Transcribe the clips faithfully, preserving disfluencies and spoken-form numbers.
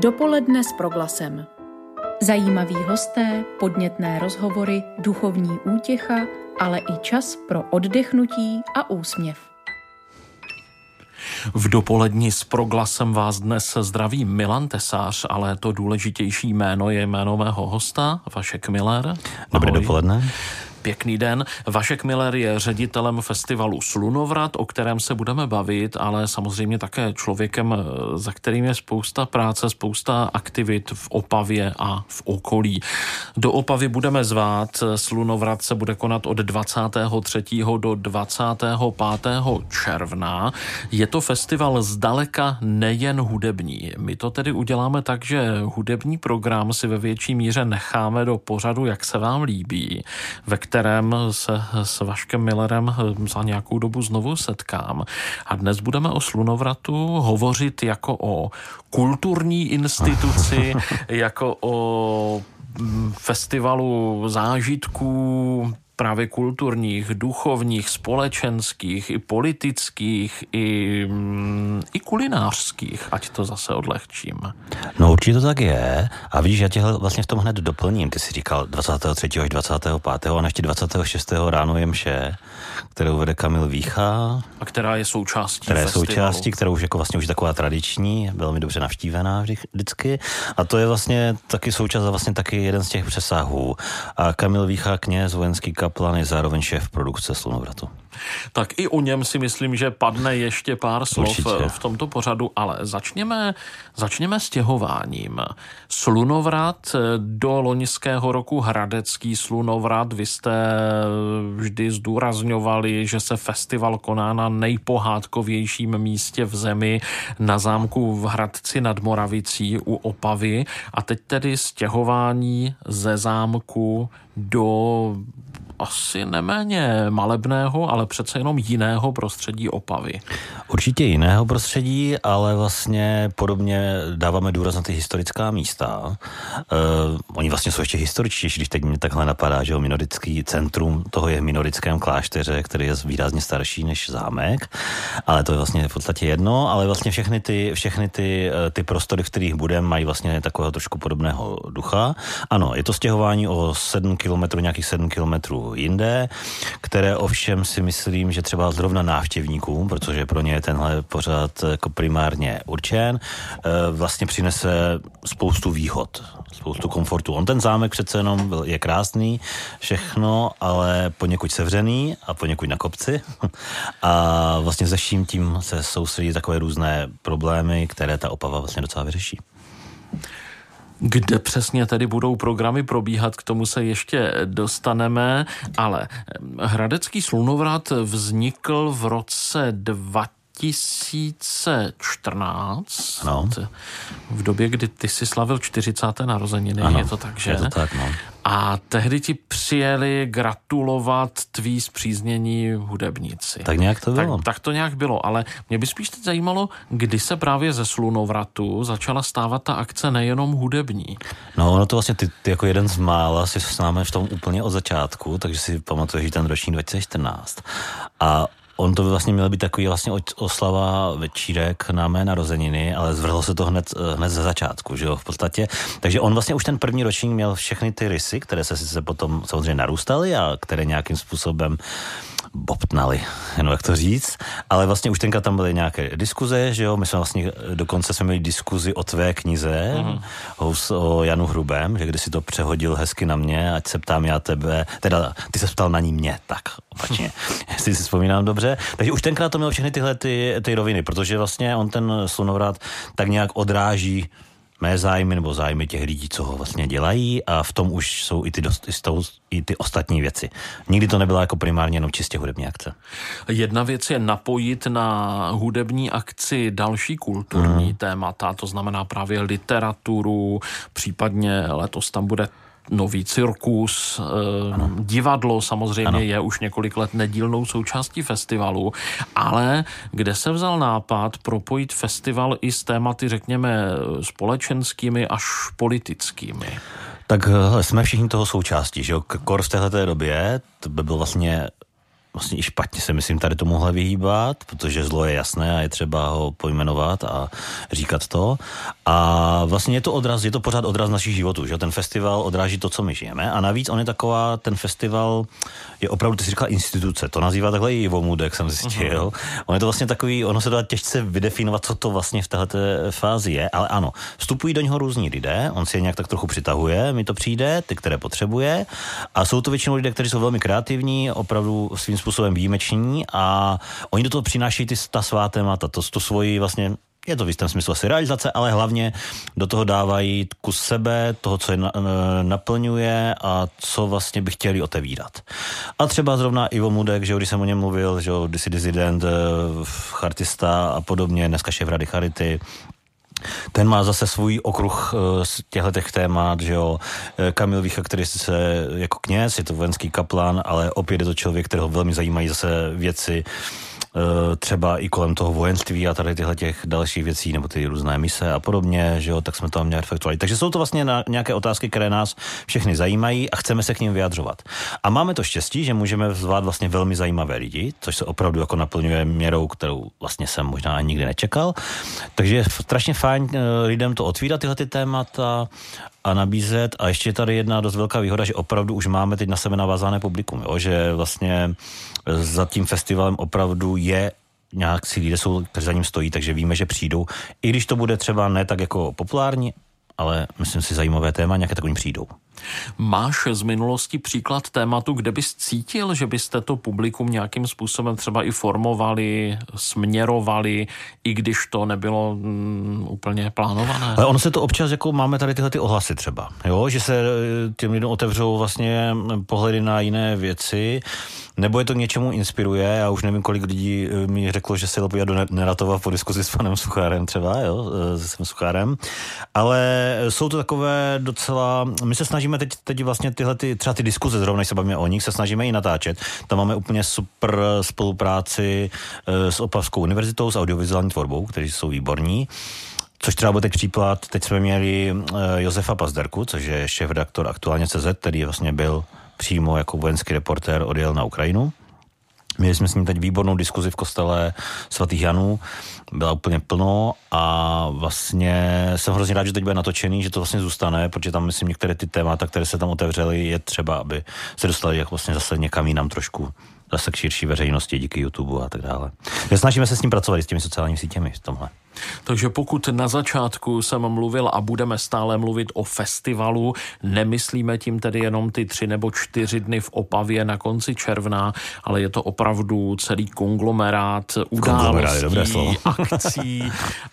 Dopoledne s Proglasem. Zajímaví hosté, podnětné rozhovory, duchovní útěcha, ale i čas pro oddechnutí a úsměv. V dopoledni s Proglasem vás dnes zdraví Milan Tesař, ale to důležitější jméno je jméno mého hosta, Vašek Miller. Dobré dopoledne. Pěkný den. Vašek Miller je ředitelem festivalu Slunovrat, o kterém se budeme bavit, ale samozřejmě také člověkem, za kterým je spousta práce, spousta aktivit v Opavě a v okolí. Do Opavy budeme zvát. Slunovrat se bude konat od dvacátého třetího do dvacátého pátého června. Je to festival zdaleka nejen hudební. My to tedy uděláme tak, že hudební program si ve větší míře necháme do pořadu, jak se vám líbí, ve kterém se s Vaškem Millerem za nějakou dobu znovu setkám. A dnes budeme o Slunovratu hovořit jako o kulturní instituci, jako o festivalu zážitků, právě kulturních, duchovních, společenských, i politických, i, i kulinářských, ať to zase odlehčím. No určitě to tak je. A vidíš, já tě vlastně v tom hned doplním. Ty jsi říkal dvacátého třetího až dvacátého pátého a ještě dvacátého šestého ráno je mše, kterou vede Kamil Vícha. A která je součástí která je festivalu. součástí, kterou už jako vlastně už taková tradiční, velmi dobře navštívená vždycky. A to je vlastně taky součást a vlastně taky jeden z těch přesahů. A Kamil Vícha, kněz, vojenský kaplan, je zároveň šéf produkce Slunovratu. Tak i o něm si myslím, že padne ještě pár slov Určitě. v tomto pořadu, ale začněme, začněme stěhováním. Slunovrat do loňského roku Hradecký Slunovrat. Vy jste vždy zdůrazňovali, že se festival koná na nejpohádkovějším místě v zemi na zámku v Hradci nad Moravicí u Opavy. A teď tedy stěhování ze zámku do asi neméně malebného, ale přece jenom jiného prostředí Opavy. Určitě jiného prostředí, ale vlastně podobně dáváme důraz na ty historická místa. Uh, oni vlastně jsou ještě historičtější, když teď mě takhle napadá, že o minorický centrum toho je v minorickém klášteře, který je výrazně starší než zámek, ale to je vlastně v podstatě jedno, ale vlastně všechny ty, všechny ty, ty prostory, v kterých budeme, mají vlastně takového trošku podobného ducha. Ano, je to stěhování o sedm kilometrů, nějakých sedm kilometrů jinde, které ovšem si myslím, že třeba zrovna návštěvníkům, protože pro ně je tenhle pořad jako primárně určen, vlastně přinese spoustu výhod, spoustu komfortu. On ten zámek přece jenom je krásný, všechno, ale poněkud sevřený a poněkud na kopci. A vlastně ze vším tím se soustředí takové různé problémy, které ta Opava vlastně docela vyřeší. Kde přesně tedy budou programy probíhat, k tomu se ještě dostaneme, ale Hradecký Slunovrat vznikl v roce dva tisíce čtrnáct, no. v době, kdy ty si slavil čtyřicáté narozeniny, ano, je to tak, že? Je to tak, no. A tehdy ti přijeli gratulovat tví spříznění hudebníci. Tak nějak to bylo. Tak, tak to nějak bylo, ale mě by spíš teď zajímalo, kdy se právě ze Slunovratu začala stávat ta akce nejenom hudební. No, ono to vlastně ty, ty jako jeden z mála si známe v tom úplně od začátku, takže si pamatuješ ten ročník dva tisíce čtrnáct. A on to by vlastně měl být takový vlastně oslava večírek na mé narozeniny, ale zvrhlo se to hned, hned ze začátku, že jo, v podstatě. Takže on vlastně už ten první ročník měl všechny ty rysy, které se sice potom samozřejmě narůstaly a které nějakým způsobem bobtnali, jenom jak to říct, ale vlastně už tenkrát tam byly nějaké diskuze, že jo, my jsme vlastně, dokonce jsme měli diskuzi o tvé knize, mm. o Janu Hrubém, že když si to přehodil hezky na mě, ať se ptám já tebe, teda ty se ptal na ní mě, tak opačně, jestli si vzpomínám dobře, takže už tenkrát to mělo všechny tyhle ty, ty roviny, protože vlastně on ten Slunovrat tak nějak odráží mé zájmy nebo zájmy těch lidí, co ho vlastně dělají a v tom už jsou i ty, dost, i ty ostatní věci. Nikdy to nebyla jako primárně jenom čistě hudební akce. Jedna věc je napojit na hudební akci další kulturní hmm. témata, to znamená právě literaturu, případně letos tam bude nový cirkus, ano. divadlo samozřejmě ano. je už několik let nedílnou součástí festivalu, ale kde se vzal nápad propojit festival i s tématy, řekněme, společenskými až politickými? Tak hele, jsme všichni toho součástí, že jo? Kor v téhleté době, to by byl vlastně vlastně i špatně se myslím tady tomuhle vyhýbat, protože zlo je jasné a je třeba ho pojmenovat a říkat to. A vlastně je to odraz, je to pořád odraz našich životů, že ten festival odráží to, co my žijeme. A navíc on je taková, ten festival je opravdu, ty jsi říkala instituce, to nazývá takhle i Ivo Mudek, jsem zjistil. Uh-huh. On je to vlastně takový, ono se dá těžce vydefinovat, co to vlastně v této fázi je, ale ano, vstupují do něho různí lidé, on si je nějak tak trochu přitahuje, mi to přijde, ty, které potřebuje, a jsou to většinou lidé, kteří jsou velmi kreativní, opravdu svým způsobem výjimeční a oni do toho přinášejí ty, ta svá témata, to, to svoji vlastně, je to v jistém smyslu asi realizace, ale hlavně do toho dávají kus sebe, toho, co je na, naplňuje a co vlastně by chtěli otevírat. A třeba zrovna Ivo Mudek, že když jsem o něm mluvil, že kdysi disident, chartista a podobně, dneska šéf Rady Charity, ten má zase svůj okruh z těchto témat, že jo. Kamil Vícha, který se jako kněz, je to vojenský kaplan, ale opět je to člověk, kterého velmi zajímají zase věci, třeba i kolem toho vojenství a tady tyhle těch dalších věcí, nebo ty různé mise a podobně, že jo, tak jsme tam nějak reflektovali. Takže jsou to vlastně na nějaké otázky, které nás všechny zajímají a chceme se k nim vyjadřovat. A máme to štěstí, že můžeme zvát vlastně velmi zajímavé lidi, což se opravdu jako naplňuje měrou, kterou vlastně jsem možná ani nikdy nečekal. Takže je strašně fajn lidem to otvírat, tyhle ty témata a nabízet. A ještě je tady jedna dost velká výhoda, že opravdu už máme teď na sebe navázané publikum, jo? Že vlastně za tím festivalem opravdu je nějak si lidé jsou, kteří za ním stojí, takže víme, že přijdou. I když to bude třeba ne tak jako populární, ale myslím si zajímavé téma, nějaké takovým přijdou. Máš z minulosti příklad tématu, kde bys cítil, že byste to publikum nějakým způsobem třeba i formovali, směrovali, i když to nebylo mm, úplně plánované? Ale ono se to občas, jako máme tady tyhle ty ohlasy třeba, jo? Že se těm lidem otevřou vlastně pohledy na jiné věci, nebo je to k něčemu inspiruje. Já už nevím, kolik lidí mi řeklo, že se jelo podívat do Neratova po diskuzi s panem Suchárem třeba, jo, s panem Suchárem. Ale jsou to takové docela, my se snažíme teď, teď vlastně tyhle, ty, třeba ty diskuze, zrovna se bavíme o nich, se snažíme i natáčet. Tam máme úplně super spolupráci s Opavskou univerzitou, s audiovizuální tvorbou, kteří jsou výborní. Což třeba byl teď příklad, teď jsme měli Josefa Pazderku, což je šéfredaktor Aktuálně C Z, který vlastně byl přímo jako vojenský reportér, odjel na Ukrajinu. Měli jsme s ním teď výbornou diskuzi v kostele svatých Janů, byla úplně plno a vlastně jsem hrozně rád, že teď bude natočený, že to vlastně zůstane, protože tam myslím některé ty témata, které se tam otevřely, je třeba, aby se dostali jako vlastně zase někam jinam trošku, zase k širší veřejnosti díky YouTube a tak dále. Snažíme se s ním pracovat s těmi sociálními sítěmi v tomhle. Takže pokud na začátku jsem mluvil a budeme stále mluvit o festivalu, nemyslíme tím tedy jenom ty tři nebo čtyři dny v Opavě na konci června, ale je to opravdu celý konglomerát událostí, akcí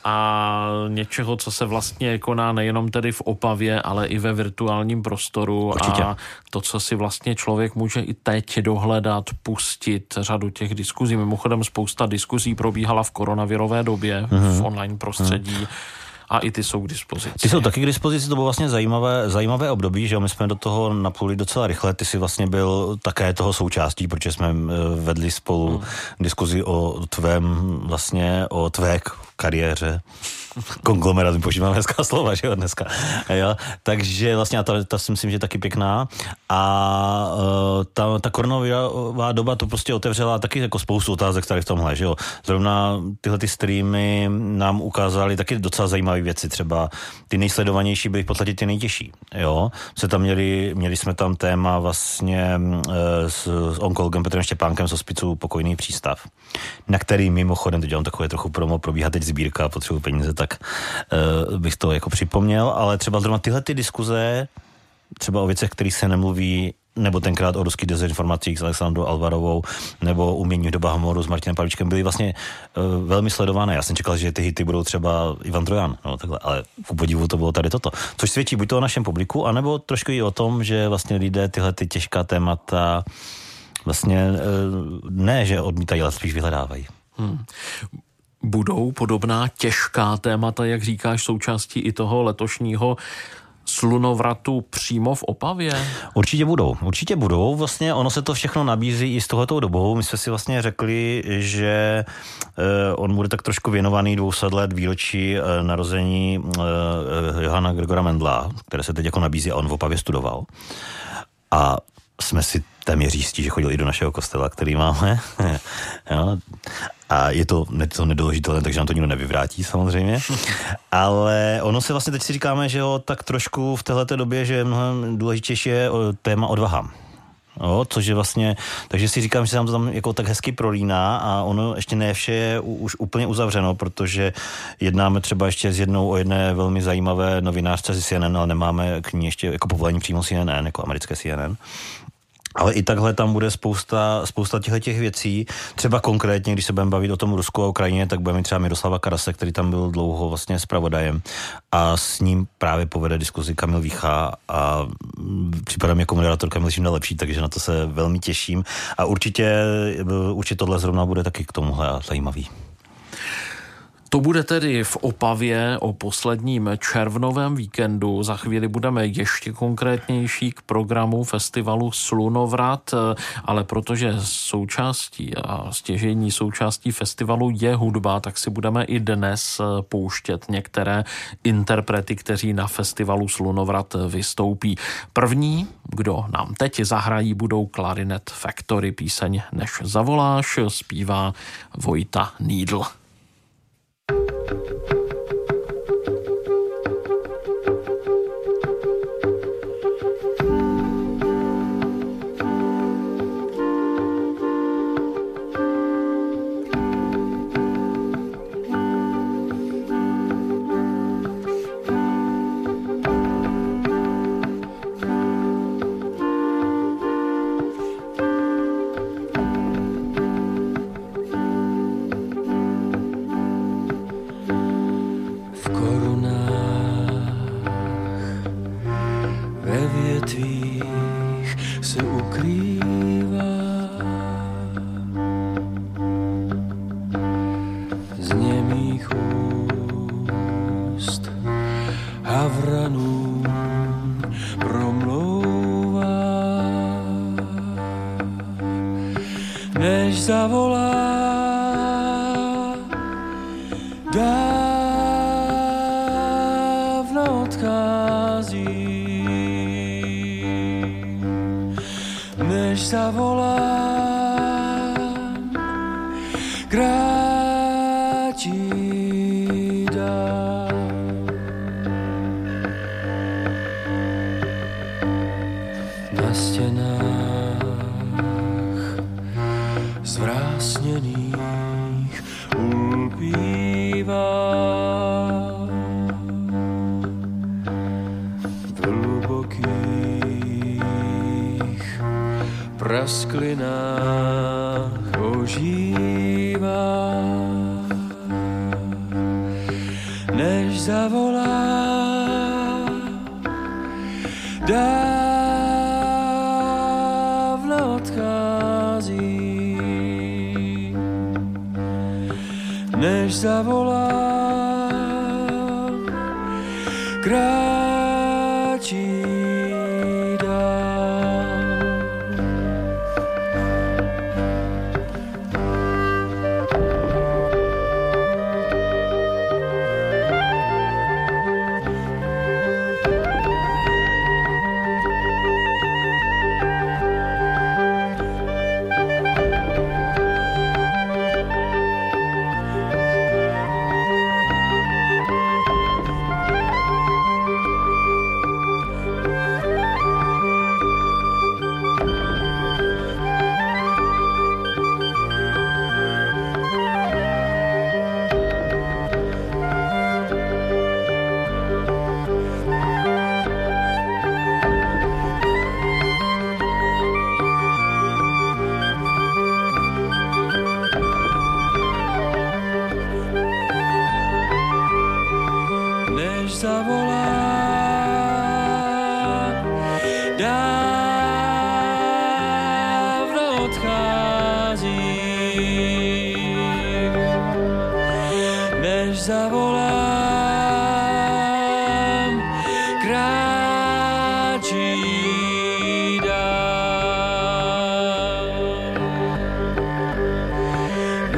a něčeho, co se vlastně koná nejenom tedy v Opavě, ale i ve virtuálním prostoru. Určitě. A to, co si vlastně člověk může i teď dohledat, pustit řadu těch diskuzí. Mimochodem spousta diskuzí probíhala v koronavirové době, mm-hmm. v online prostředí hmm. a i ty jsou k dispozici. Ty jsou taky k dispozici, to bylo vlastně zajímavé, zajímavé období, že jo, my jsme do toho napluli docela rychle, ty jsi vlastně byl také toho součástí, protože jsme vedli spolu hmm. diskuzi o tvém, vlastně o tvé kariéře. Konglomerát, my používáme hezká slova, že jo, dneska. Jo? Takže vlastně ta, ta si myslím, že je taky pěkná a uh, ta, ta koronavirová doba to prostě otevřela taky jako spoustu otázek tady v tomhle, že jo. Zrovna tyhle ty streamy nám ukázaly taky docela zajímavé věci, třeba ty nejsledovanější byly v podstatě ty nejtěžší, jo. Se tam měli, měli jsme tam téma vlastně uh, s, s onkologem Petrem Štěpánkem z hospicu Pokojný přístav, na který mimochodem, teď dělám takové trochu promo, probíhá teď sbírka, potřebuji peníze, tak uh, bych to jako připomněl, ale třeba zrovna tyhle ty diskuze, třeba o věcech, kterých se nemluví, nebo tenkrát o ruských dezinformacích s Alexandrou Alvarovou, nebo umění v dobách humoru s Martinem Pavlíčkem, byly vlastně uh, velmi sledované. Já jsem čekal, že ty hity budou třeba Ivan Trojan, no takhle, ale ku podivu to bylo tady toto. Což svědčí buď to o našem publiku, anebo trošku i o tom, že vlastně lidé tyhle ty těžká témata vlastně uh, ne, že odmítají, ale spíš vyhledávají. Hmm. Budou podobná těžká témata, jak říkáš, součástí i toho letošního slunovratu přímo v Opavě? Určitě budou, určitě budou. Vlastně ono se to všechno nabízí i s tohletou dobou. My jsme si vlastně řekli, že eh, on bude tak trošku věnovaný dvě stě let výročí eh, narození eh, Johana Gregora Mendla, které se teď jako nabízí a on v Opavě studoval. A jsme si téměř jistí, že chodil i do našeho kostela, který máme. Jo. A je to, je to nedoložitelné, takže nám to nikdo nevyvrátí samozřejmě. Ale ono se vlastně, teď si říkáme, že jo, tak trošku v téhleté době, že mnohem důležitější je téma odvaha. Jo, což je vlastně, takže si říkám, že se nám to tam jako tak hezky prolíná a ono ještě ne vše je už úplně uzavřeno, protože jednáme třeba ještě s jednou o jedné velmi zajímavé novinářce z C N N, ale nemáme k ní ještě jako povolení přímo C N N, jako americké C N N. Ale i takhle tam bude spousta, spousta těch věcí. Třeba konkrétně, když se budeme bavit o tom Rusku a Ukrajině, tak budeme mít třeba Miroslava Karase, který tam byl dlouho vlastně zpravodajem a s ním právě povede diskuzi Kamil Vícha a připadá mi jako moderátor Kamil Vícha lepší, takže na to se velmi těším a určitě, určitě tohle zrovna bude taky k tomuhle zajímavý. To bude tedy v Opavě o posledním červnovém víkendu. Za chvíli budeme ještě konkrétnější k programu festivalu Slunovrat, ale protože součástí a stěžejní součástí festivalu je hudba, tak si budeme i dnes pouštět některé interprety, kteří na festivalu Slunovrat vystoupí. První, kdo nám teď zahrají, budou Clarinet Factory. Píseň Než zavoláš zpívá Vojta Needle.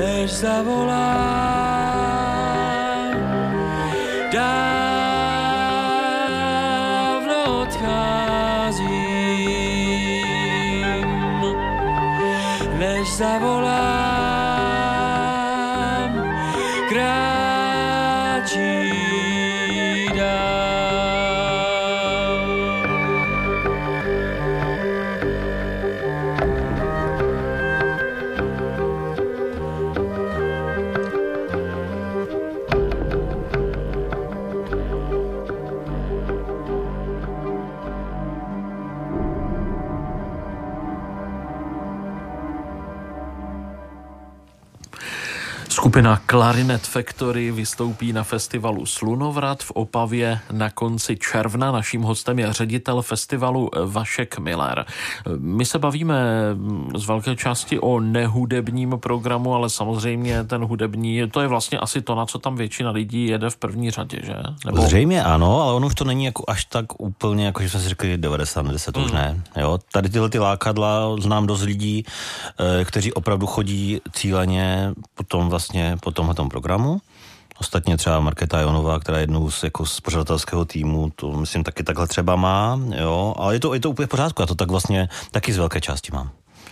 Zavolám, dál. zavolám, kráčí dál. Skupina Clarinet Factory vystoupí na festivalu Slunovrat v Opavě na konci června. Naším hostem je ředitel festivalu Vašek Miller. My se bavíme z velké části o nehudebním programu, ale samozřejmě ten hudební, to je vlastně asi to, na co tam většina lidí jede v první řadě, že? Nebo... Zřejmě ano, ale ono už to není jako až tak úplně, jako že jsme si řekli devadesát, deset, mm. už ne. Jo? Tady tyhle ty lákadla znám dost lidí, kteří opravdu chodí cíleně potom vlastně po tomhletom programu. Ostatně třeba Markéta Jonová, která je jednou z, jako z pořadatelského týmu, to myslím taky takhle třeba má, jo, ale je to, je to úplně v pořádku, já to tak vlastně taky z velké části mám.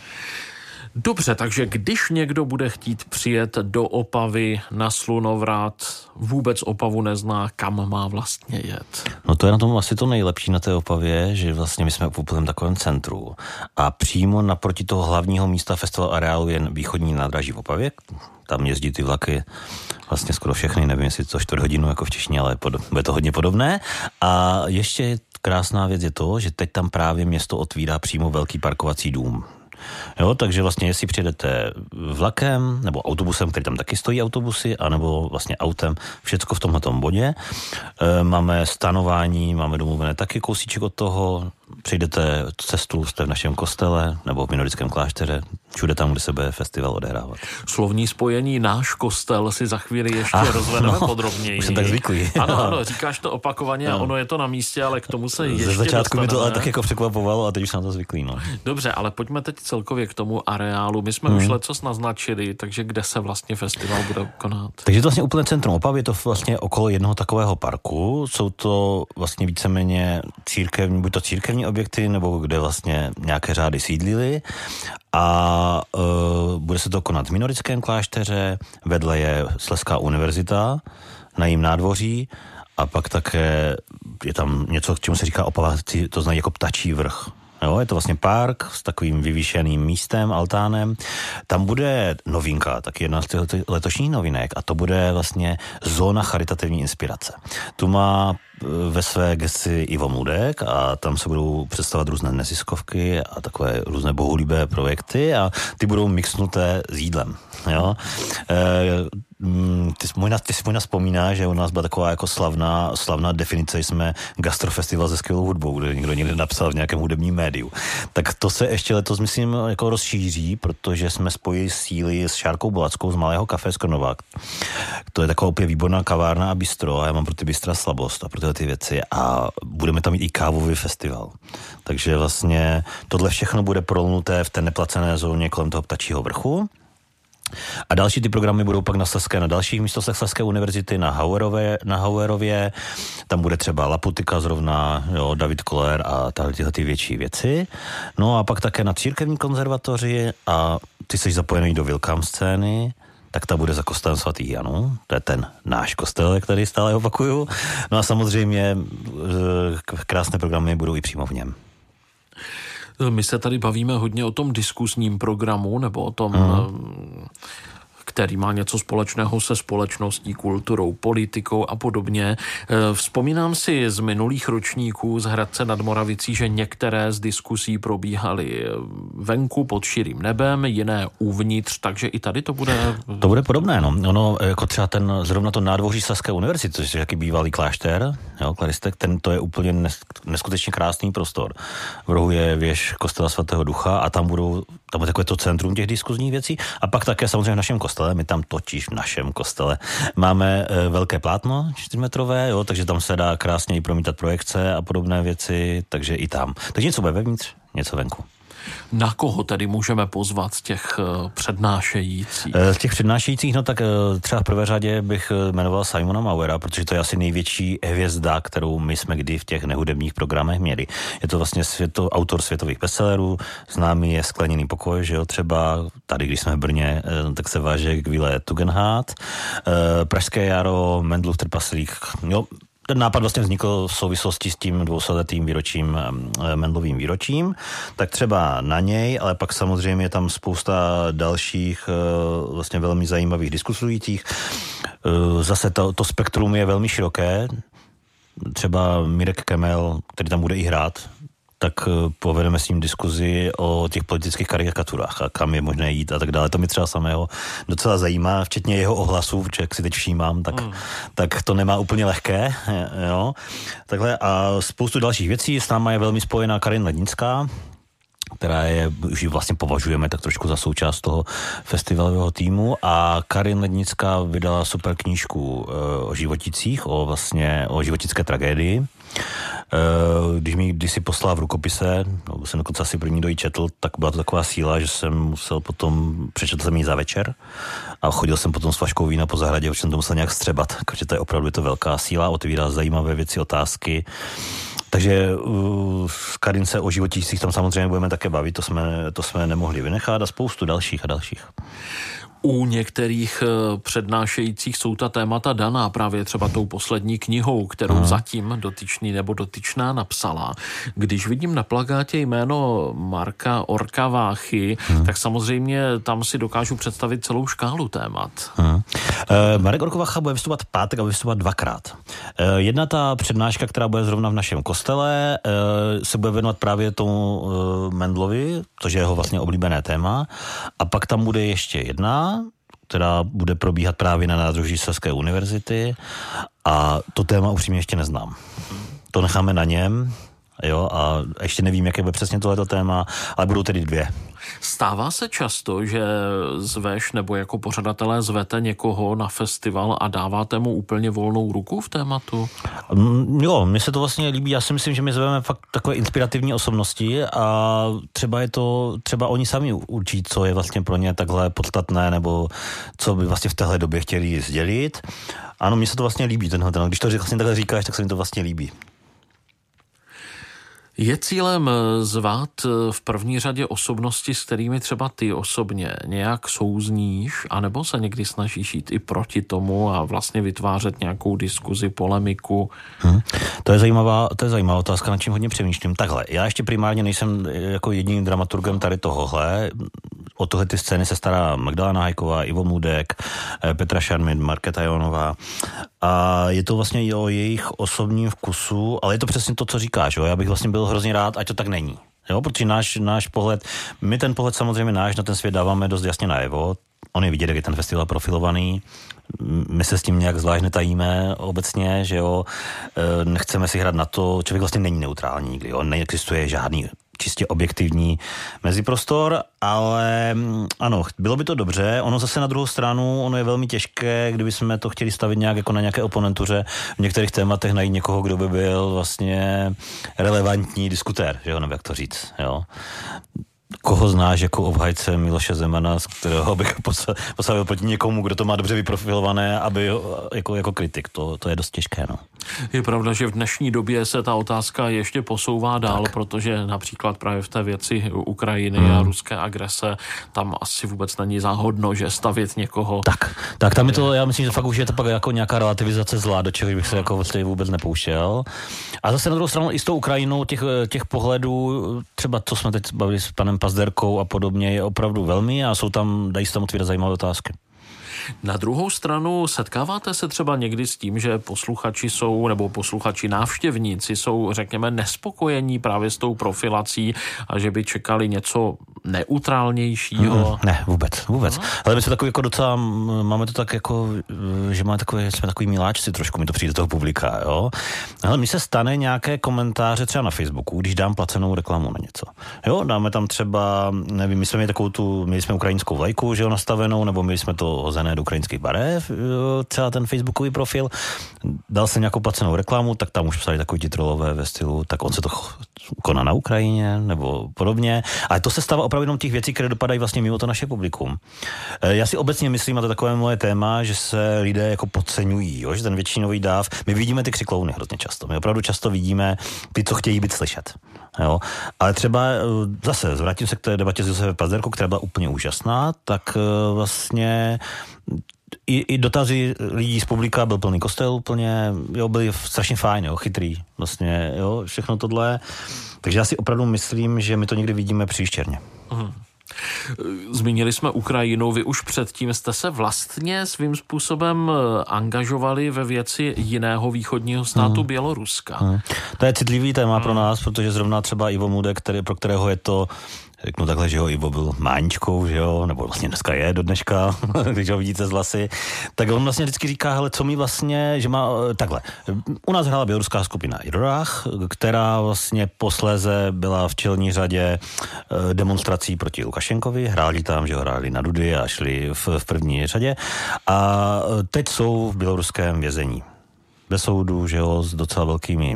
Dobře, takže když někdo bude chtít přijet do Opavy na Slunovrat, vůbec Opavu nezná, kam má vlastně jet? No to je na tom asi to nejlepší na té Opavě, že vlastně my jsme v úplném takovém centru a přímo naproti toho hlavního místa festival areálu je východní nádraží v Opavě. Tam jezdí ty vlaky vlastně skoro všechny, nevím, jestli to čtvrt hodinu jako v češtině, ale bude to hodně podobné. A ještě krásná věc je to, že teď tam právě město otvírá přímo velký parkovací dům. Jo, takže vlastně jestli přijedete vlakem nebo autobusem, který tam taky stojí autobusy, anebo vlastně autem, všecko v tomhletom bodě. E, máme stanování, máme domluvené taky kousíček od toho, přijdete cestu, jste v našem kostele nebo v Minorickém klášteře, všude tam, kde se bude festival odehrávat. Slovní spojení náš kostel si za chvíli ještě ah, rozvedeme no, podrobněji. Už jsem tak zvyklý. Ano, ano, říkáš to opakovaně no. A ono je to na místě, ale k tomu se ještě Ze začátku dostaneme. mi to ale tak jako překvapovalo a teď už jsem na to zvyklý. No. Dobře, ale pojďme teď celkově k tomu areálu. My jsme hmm. už lecos naznačili, takže kde se vlastně festival bude konat? Takže to vlastně úplně centrum Opavy, je to vlastně okolo jednoho takového parku. Jsou to vlastně víceméně církevní, buď to církevní objekty, nebo kde vlastně nějaké řády sídlily. A uh, bude se to konat v Minorickém klášteře, vedle je Slezská univerzita na jejím nádvoří a pak také je tam něco, k čemu se říká Opava, to znají jako Ptačí vrch. Jo, je to vlastně park s takovým vyvýšeným místem, altánem. Tam bude novinka, taky jedna z těch letošních novinek a to bude vlastně zóna charitativní inspirace. Tu má ve své gesci Ivo Mudek a tam se budou představovat různé neziskovky a takové různé bohulibé projekty a ty budou mixnuté s jídlem. Jo? E, Ty si možná, ty si možná vzpomínáš, že u nás byla taková jako slavná, slavná definice, že jsme gastrofestival se skvělou hudbou, kde někdo někde napsal v nějakém hudebním médiu. Tak to se ještě letos, myslím, jako rozšíří, protože jsme spojili síly s Šárkou Bolackou z Malého kafe z Krnova. To je taková úplně výborná kavárna a bistro a já mám pro ty bistra slabost a pro tyhle ty věci a budeme tam mít i kávový festival. Takže vlastně tohle všechno bude prolnuté v té neplacené zóně kolem toho Ptačího vrchu. A další ty programy budou pak na Slezské, na dalších místech Slezské univerzity, na Hauerově, na Hauerově, tam bude třeba Laputika zrovna, jo, David Koller a tyhle ty větší věci. No a pak také na církevní konzervatoři a ty jsi zapojený do Vilkám scény, tak ta bude za kostelem svatých Janů, to je ten náš kostel, který stále opakuju. No a samozřejmě krásné programy budou i přímo v něm. My se tady bavíme hodně o tom diskusním programu, nebo o tom, mm. který má něco společného se společností, kulturou, politikou a podobně. Vzpomínám si z minulých ročníků z Hradce nad Moravicí, že některé z diskusí probíhaly venku pod širým nebem, jiné uvnitř, takže i tady to bude... To bude podobné, no. Ono, jako třeba ten, zrovna to nádvoří Slezské univerzity, což je jaký bývalý klášter, jo, klaristek, ten to je úplně neskutečně krásný prostor. V rohu je věž kostela svatého Ducha a tam budou, tam je takové to centrum těch diskuzních věcí a pak také samozřejmě v našem kostele, my tam totiž v našem kostele máme e, velké plátno čtyřmetrové, jo, takže tam se dá krásně i promítat projekce a podobné věci, takže i tam. Takže něco bude vevnitř, něco venku. Na koho tedy můžeme pozvat z těch přednášejících? Z těch přednášejících, no tak třeba v prvé řadě bych jmenoval Simona Mauera, protože to je asi největší hvězda, kterou my jsme kdy v těch nehudebních programech měli. Je to vlastně světo, autor světových bestsellerů, známý je Skleněný pokoj, že jo, třeba tady, když jsme v Brně, tak se váže Gvile Tugendhat, Pražské jaro, Mendelův trpaslík, jo. Ten nápad vlastně vznikl v souvislosti s tím dvousetletým výročím, Mendelovým výročím, tak třeba na něj, ale pak samozřejmě je tam spousta dalších vlastně velmi zajímavých diskusujících. Zase to, to spektrum je velmi široké, třeba Mirek Kemel, který tam bude i hrát, tak povedeme s ním diskuzi o těch politických karikaturách a kam je možné jít a tak dále. To mi třeba samého docela zajímá, včetně jeho ohlasů, jak si teď všímám, tak, mm. tak to nemá úplně lehké. Jo. Takhle a spoustu dalších věcí. S náma je velmi spojená Karin Lednická, která je, už ji vlastně považujeme tak trošku za součást toho festivalového týmu a Karin Lednická vydala super knížku o životicích, o vlastně o životické tragédii. Když mi kdysi poslala v rukopise, no, jsem dokonce asi první dojí četl, tak byla to taková síla, že jsem musel potom, přečetl jsem ji za večer a chodil jsem potom s flaškou vína po zahradě, protože jsem to musel nějak střebat, protože to je opravdu to velká síla, otevírá zajímavé věci, otázky. Takže uh, s Karin se o životících tam samozřejmě budeme také bavit, to jsme, to jsme nemohli vynechat a spoustu dalších a dalších. U některých přednášejících jsou ta témata daná právě třeba tou poslední knihou, kterou hmm. zatím dotyčný nebo dotyčná napsala. Když vidím na plakátě jméno Marka Orka-Váchy, hmm. tak samozřejmě tam si dokážu představit celou škálu témat. Hmm. E, Marek Orka-Vácha bude vystupovat pátek a bude vystupovat dvakrát. E, jedna ta přednáška, která bude zrovna v našem kostele, e, se bude věnovat právě tomu e, Mendelovi, což je jeho vlastně oblíbené téma. A pak tam bude ještě jedna, která bude probíhat právě na nádvoří Saské univerzity a to téma upřímně ještě neznám. To necháme na něm, jo, a ještě nevím, jaké bude přesně tohleto téma, ale budou tedy dvě. Stává se často, že zveš nebo jako pořadatelé zvete někoho na festival a dáváte mu úplně volnou ruku v tématu? Jo, mně se to vlastně líbí. Já si myslím, že my zveme fakt takové inspirativní osobnosti a třeba je to, třeba oni sami určí, co je vlastně pro ně takhle podstatné nebo co by vlastně v téhle době chtěli sdělit. Ano, mně se to vlastně líbí tenhle ten. Když to vlastně takhle říkáš, tak se mi to vlastně líbí. Je cílem zvát v první řadě osobnosti, s kterými třeba ty osobně nějak souzníš, anebo se někdy snažíš jít i proti tomu a vlastně vytvářet nějakou diskuzi, polemiku? Hmm. To je zajímavá, to je zajímavá otázka, nad čím hodně přemýšlím. Takhle, já ještě primárně nejsem jako jediným dramaturgem tady tohohle. O tohle ty scény se stará Magdalena Hajková, Ivo Mudek, Petra Šarmid, Markéta Jonová. A je to vlastně i o jejich osobním vkusu, ale je to přesně to, co říkáš. Jo? Já bych vlastně byl hrozně rád, ať to tak není. Jo? Protože náš, náš pohled, my ten pohled samozřejmě náš na ten svět dáváme dost jasně najevo. On je vidět, jak je ten festival profilovaný. My se s tím nějak zvlášť netajíme obecně, že jo. Nechceme si hrát na to, člověk vlastně není neutrální nikdy, jo. Neexistuje žádný čistě objektivní meziprostor, ale ano, bylo by to dobře. Ono zase na druhou stranu, ono je velmi těžké, kdyby jsme to chtěli stavit nějak jako na nějaké oponentuře, v některých tématech najít někoho, kdo by byl vlastně relevantní diskutér, že jo, nebo jak to říct, jo. Koho znáš jako obhajce Miloše Zemana, z kterého bych postavil proti někomu, kdo to má dobře vyprofilované, aby jako, jako kritik. To, to je dost těžké, no. Je pravda, že v dnešní době se ta otázka ještě posouvá dál, tak. Protože například právě v té věci Ukrajiny hmm. a ruské agrese, tam asi vůbec není záhodno, že stavět někoho. Tak, tak tam je to, já myslím, že fakt už je to pak jako nějaká relativizace zla, do čeho bych se jako vlastně vůbec nepouštěl. A zase na druhou stranu i s tou Ukrajinou těch, těch pohledů, třeba co jsme teď bavili s panem Pazderkou a podobně, je opravdu velmi a jsou tam, dají se tam otvírat zajímavé otázky. Na druhou stranu setkáváte se třeba někdy s tím, že posluchači jsou, nebo posluchači návštěvníci jsou, řekněme, nespokojení právě s tou profilací a že by čekali něco neutrálnějšího? Mm, ne, vůbec, vůbec. No. Ale my jsme takový jako docela, máme to tak jako, že máme takové, jsme takový miláčci trošku, mi to přijde do toho publika, jo. Ale mi se stane nějaké komentáře třeba na Facebooku, když dám placenou reklamu na něco. Jo, dáme tam třeba, nevím, my jsme měli takovou tu, měli jsme ukrajinskou vlajku, že jo, nastavenou, nebo měli jsme to hozené do ukrajinských barev, třeba ten facebookový profil, dal jsem nějakou placenou reklamu, tak tam už psali takový ti trolové ve stylu, tak on se to kona na Ukrajině nebo podobně. Ale to se stává opravdu jenom těch věcí, které dopadají vlastně mimo to naše publikum. Já si obecně myslím, a to je takové moje téma, že se lidé jako podceňují, jo? Že ten většinový dáv, my vidíme ty křiklouny hrozně často. My opravdu často vidíme ty, co chtějí být slyšet. Jo? Ale třeba zase, vrátím se k té debatě s Josefem Pazderkou, která byla úplně úžasná, tak vlastně I, i dotazy lidí z publika, byl plný kostel úplně, jo, byli strašně fajn, jo, chytrý, vlastně, jo, všechno tohle. Takže já si opravdu myslím, že my to někdy vidíme příštěrně. Hmm. Zmínili jsme Ukrajinu, vy už předtím jste se vlastně svým způsobem angažovali ve věci jiného východního státu, hmm. Běloruska. Hmm. To je citlivý téma hmm. pro nás, protože zrovna třeba Ivo Mudek, který, pro kterého je to, řeknu takhle, že jo, Ivo byl máničkou, že jo, nebo vlastně dneska je do dneška, když ho vidíte z vlasy, tak on vlastně vždycky říká, hele, co mi vlastně, že má, takhle, u nás hrála běloruská skupina Idorách, která vlastně posléze byla v čelní řadě demonstrací proti Lukašenkovi, hráli tam, že ho hráli na dudy a šli v, v první řadě a teď jsou v běloruském vězení. Bez soudu, že jo, s docela velkými.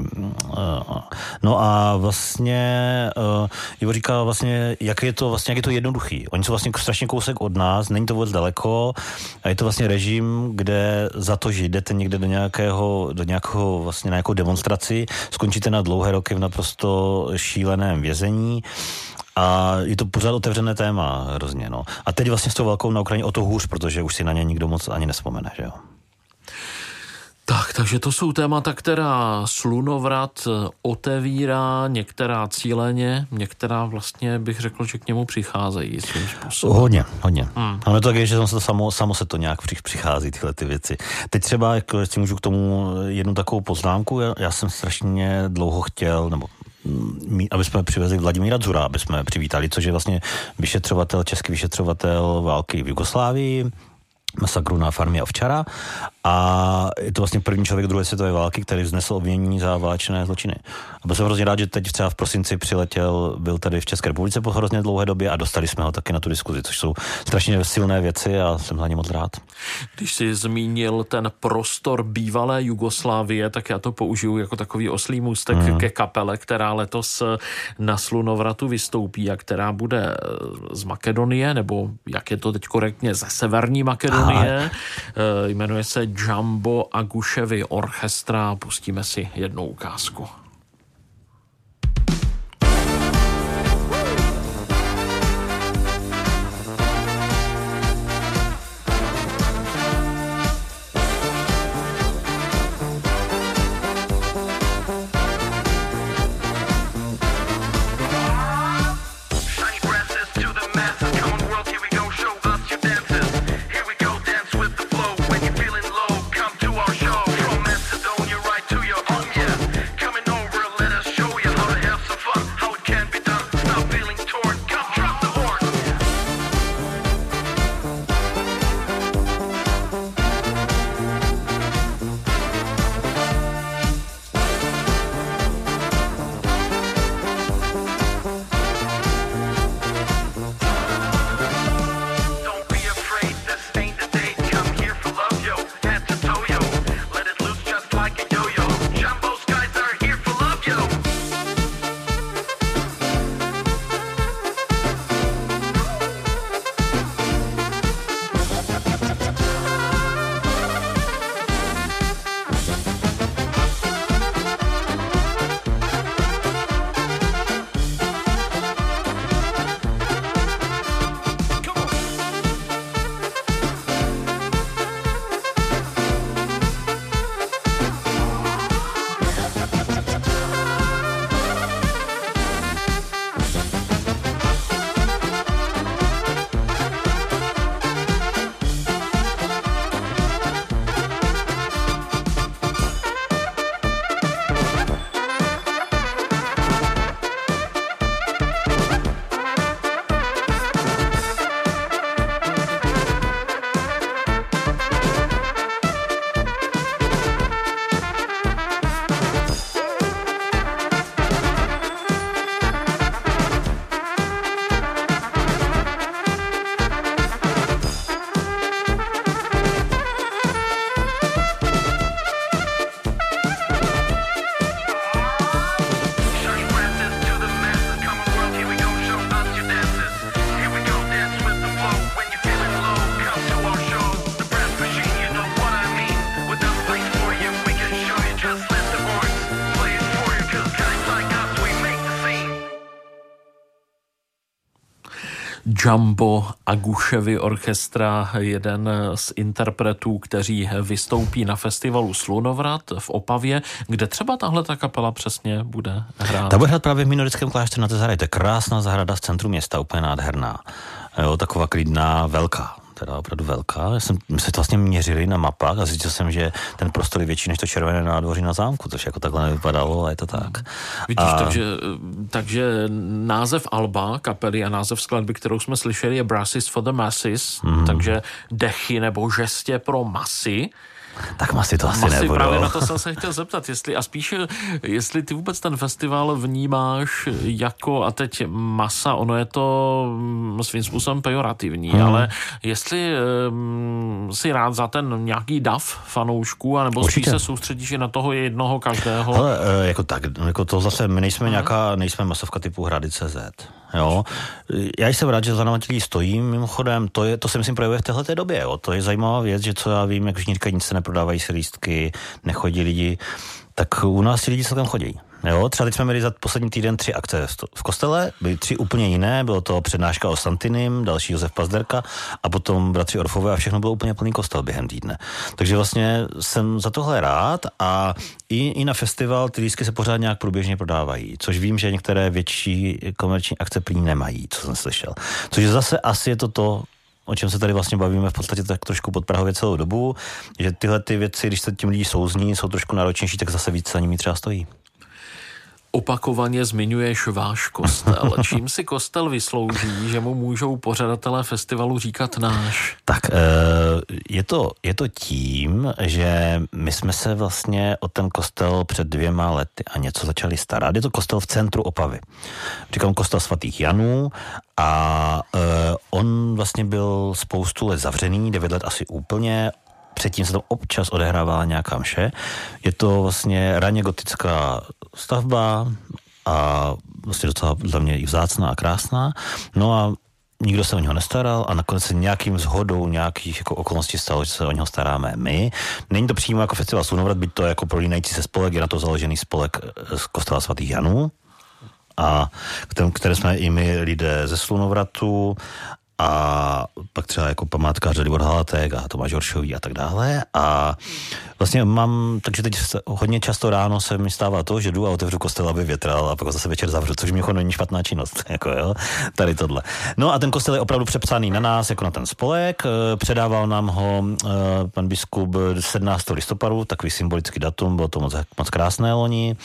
No a vlastně uh, Ivo říká vlastně, jak je to vlastně, jak je to jednoduchý. Oni jsou vlastně strašně kousek od nás, není to vůbec daleko a je to vlastně režim, kde za to, že jdete někde do nějakého, do nějakého vlastně na nějakou demonstraci, skončíte na dlouhé roky v naprosto šíleném vězení. A je to pořád otevřené téma hrozně, no. A teď vlastně s tou válkou na Ukrajině o to hůř, protože už si na ně nikdo moc ani nevzpomene, že jo. Tak, takže to jsou témata, která Slunovrat otevírá, některá cíleně, některá vlastně bych řekl, že k němu přicházejí svým způsobem. Hodně, hodně. Hmm. Ale to tak je, že se to samo, samo se to nějak přichází, tyhle ty věci. Teď třeba, jako, jestli můžu k tomu jednu takovou poznámku, já, já jsem strašně dlouho chtěl, nebo aby jsme přivezli Vladimíra Dzura, aby jsme přivítali, což je vlastně vyšetřovatel, český vyšetřovatel války v Jugoslávii, masakru na farmě Ovčara a je to vlastně první člověk druhé světové války, který vznesl obvinění za válečné zločiny. A byl jsem hrozně rád, že teď třeba v prosinci přiletěl, byl tady v České republice po hrozně dlouhé době a dostali jsme ho taky na tu diskuzi, což jsou strašně silné věci a jsem za ně moc rád. Když jsi zmínil ten prostor bývalé Jugoslávie, tak já to použiju jako takový oslý můstek hmm. ke kapele, která letos na Slunovratu vystoupí a která bude z Makedonie, nebo jak je to teď korektně, ze Severní Makedonie. Aha. Jmenuje se Jumbo Aguševy orchestra. Pustíme si jednu ukázku. Coming over. Jumbo Aguševy orchestra, jeden z interpretů, kteří vystoupí na festivalu Slunovrat v Opavě, kde třeba tahle ta kapela přesně bude hrát. Ta bude hrát právě v Minorickém klášteře na té zahradě. To je krásná zahrada v centru města, úplně nádherná. Jo, taková klidná, velká. Teda opravdu velká. Já jsem, my jsme to vlastně měřili na mapách a zjistil jsem, že ten prostor je větší než to červené nádvoří na zámku, což jako takhle nevypadalo, ale je to tak. Vidíš, a... takže, takže název alba kapely a název skladby, kterou jsme slyšeli, je Brasses for the Masses, mm. takže dechy nebo žestě pro masy. Tak masy to asi masy, nebudou. Právě na to jsem se chtěl zeptat, jestli, a spíše, jestli ty vůbec ten festival vnímáš jako, a teď masa, ono je to svým způsobem pejorativní, hmm. ale jestli um, si rád za ten nějaký dav fanoušků, anebo spíš se soustředíš i na toho jednoho každého? Ale jako tak, jako to zase, my nejsme hmm. nějaká, nejsme masovka typu Hrady tečka cé zet. Jo. Já jsem rád, že za náma ti stojím, mimochodem, to, je, to se myslím projevuje v téhleté době, jo. To je zajímavá věc, že co já vím, jak všichni říkají, nic se neprodávají si lístky, nechodí lidi, tak u nás ti lidi celkem chodí. Jo, třeba teď jsme měli za poslední týden tři akce v kostele, byly tři úplně jiné, bylo to přednáška o Santinim, další Josef Pazderka a potom bratři Orfové a všechno bylo úplně plný kostel během týdne. Takže vlastně jsem za tohle rád a i, i na festival ty lístky se pořád nějak průběžně prodávají, což vím, že některé větší komerční akce prý nemají, co jsem slyšel. Což zase asi je to to, o čem se tady vlastně bavíme v podstatě tak trošku pod Prahově celou dobu, že tyhle ty věci, když se tím lidi souzní, jsou trošku náročnější, tak zase víc za nimi třeba stojí. Opakovaně zmiňuješ váš kostel. Čím si kostel vyslouží, že mu můžou pořadatelé festivalu říkat náš? Tak je to, je to tím, že my jsme se vlastně o ten kostel před dvěma lety a něco začali starat. Je to kostel v centru Opavy. Říkám kostel svatých Janů a on vlastně byl spoustu let zavřený, devět let asi úplně. Předtím se tam občas odehrávala nějaká mše. Je to vlastně raně gotická stavba a vlastně docela za mě i vzácná a krásná. No a nikdo se o něho nestaral a nakonec se nějakým shodou nějakých jako okolností stalo, že se o něho staráme my. Není to přímo jako festival Slunovrat, byť to jako prolínající se spolek, je na to založený spolek z kostela svatých Janů, a které jsme i my lidé ze Slunovratu a pak třeba jako památkář Libor Halatek a Tomáš Horšový a tak dále. A vlastně mám, takže teď hodně často ráno se mi stává to, že jdu a otevřu kostel, aby větral a pak zase večer zavřu, což mi není špatná činnost, jako jo, tady tohle. No a ten kostel je opravdu přepsaný na nás, jako na ten spolek, předával nám ho pan biskup sedmnáctého listopadu, takový symbolický datum, bylo to moc, moc krásné loni